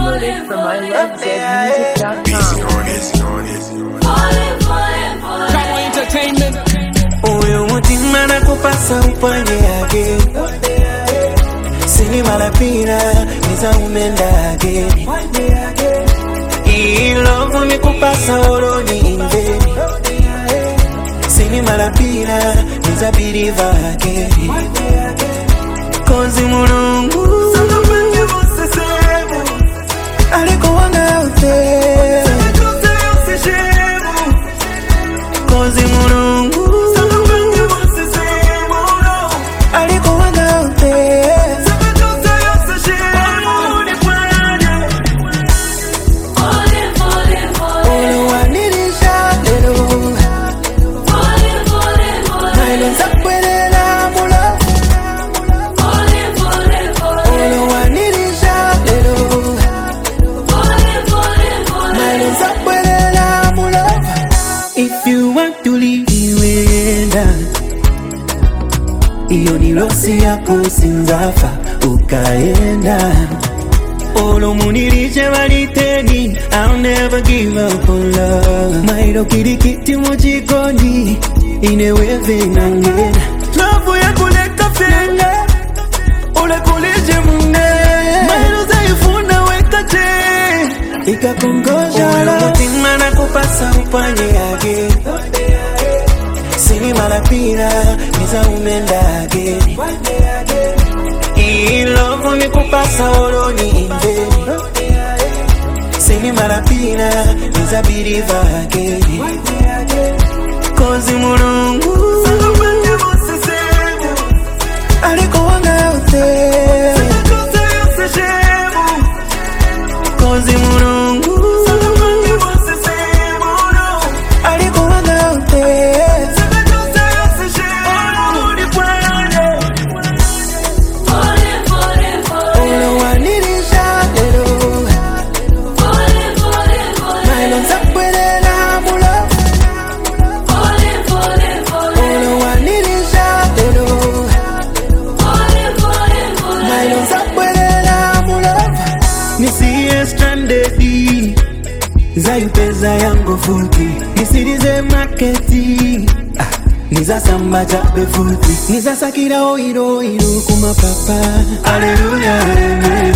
from ilovezmusic.com. Come entertainment. Uyo mutima nakupasa upande yake, sinima la pina niza umenda yake. I love nikupasa oloni inve, sinima la pina niza biriva yake. Kozi mulungu aliko wanga out there, kozi mulungu aliko wanga out there. Olo wanilisha lelo, mailonza kwelela mula. Olo wanilisha lelo, mailonza kwelela mula. If you want to leave iwenda, iyo ni losi yako sinzafa ukaenda. Olo muniliche valiteni, I'll never give up on love. Mairo kirikiti mojikoni, ineweve nangena. Love ya kuleka fenge, ule kulije munge. Mairo zaifuna wekache, ika kongosha la. Mutima nakupasa upanye yake, sinima la pina niza umenda yake. I love nikupasa oloni inve, sinima la pina niza biriva yake. Kozi mulungu aliko wanga out there, kozi mulungu aliko wanga out there. Olo wanilisha lelo, mailonza kwelela mula. Olo wanilisha lelo, mailonza kwelela mula. Nisiye strandedi, zayupeza yango futi. Nisirize marketi, niza samba chape futi. Niza sakira oiro kumapapa. Hallelujah, amen.